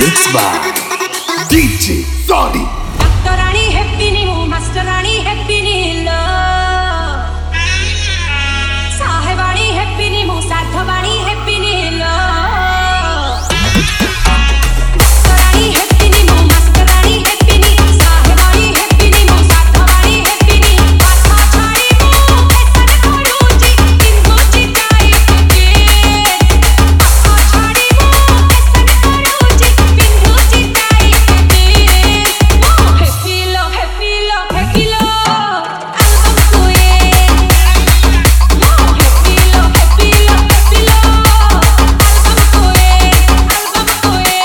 Mixed by DJ Sony. Doctorani happy ni mo, masterani happy ni lo. Sahebani happy ni mo, sadhavani happy ni lo. Doctorani happy ni mo, masterani happy ni, sahebani happy ni mo, sadhavani happy ni. Patha chhadi mo, esan karuji, kinho chitai ke. Patha chhadi mo, esan karuji, kinho chitai ke. Happy lo, happy lo, happy lo. Album ko ye. Happy lo, happy lo, happy lo. Album ko ye, album ko ye.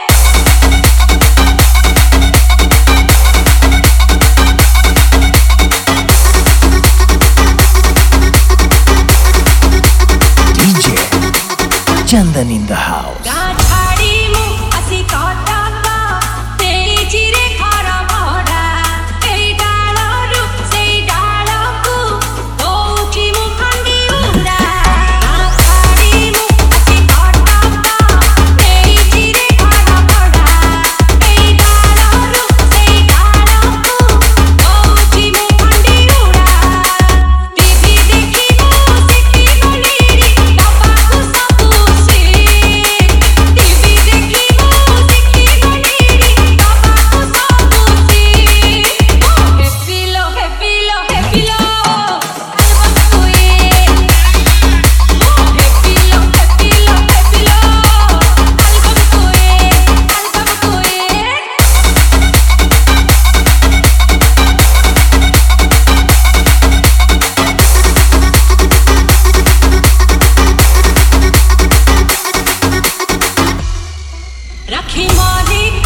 DJ Chandan in the house. गाछाडी मु असि कटका तेरी चिरे घर भरा एई डालरु सेई डालकु दौची मु खण्डी उडा गाछाडी मु असि कटका तेरी चिरे घर भरा एई डालरु सेई डालकु दौची मु खण्डी उडा टीवी देखि मु सिखी गलिरी बाबाकु सबु से टीवी देखी मु सिखी गलिरी बाबाकु सबु से हैप्पी लो हैप्पी लो हैप्पी लो album को ये हैप्पी लो हैप्पी लो हैप्पी लो album को ये राखी मालिक